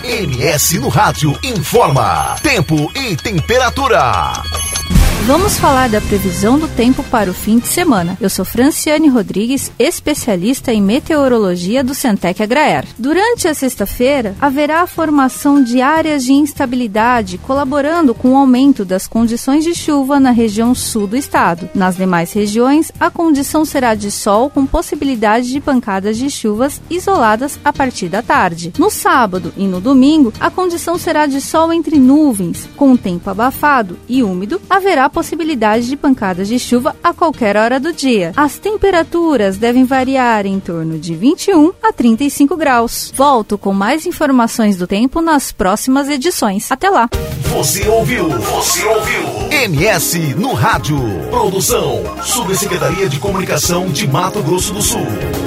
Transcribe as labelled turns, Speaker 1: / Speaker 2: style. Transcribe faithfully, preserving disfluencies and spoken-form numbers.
Speaker 1: M S no Rádio informa tempo e temperatura.
Speaker 2: Vamos falar da previsão do tempo para o fim de semana. Eu sou Franciane Rodrigues, especialista em meteorologia do Centec Agraer. Durante a sexta-feira, haverá a formação de áreas de instabilidade, colaborando com o aumento das condições de chuva na região sul do estado. Nas demais regiões, a condição será de sol com possibilidade de pancadas de chuvas isoladas a partir da tarde. No sábado e no domingo, a condição será de sol entre nuvens, com tempo abafado e úmido. Haverá possibilidade de pancadas de chuva a qualquer hora do dia. As temperaturas devem variar em torno de vinte e um a trinta e cinco graus. Volto com mais informações do tempo nas próximas edições. Até lá!
Speaker 1: Você ouviu? Você ouviu? M S no Rádio. Produção: Subsecretaria de Comunicação de Mato Grosso do Sul.